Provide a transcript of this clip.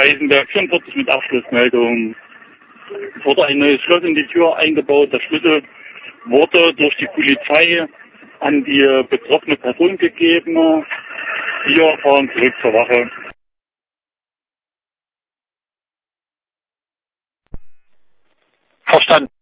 Eisenberg 44 mit Abschlussmeldung. Es wurde ein neues Schloss in die Tür eingebaut. Der Schlüssel wurde durch die Polizei an die betroffene Person gegeben. Wir fahren zurück zur Wache. Verstanden.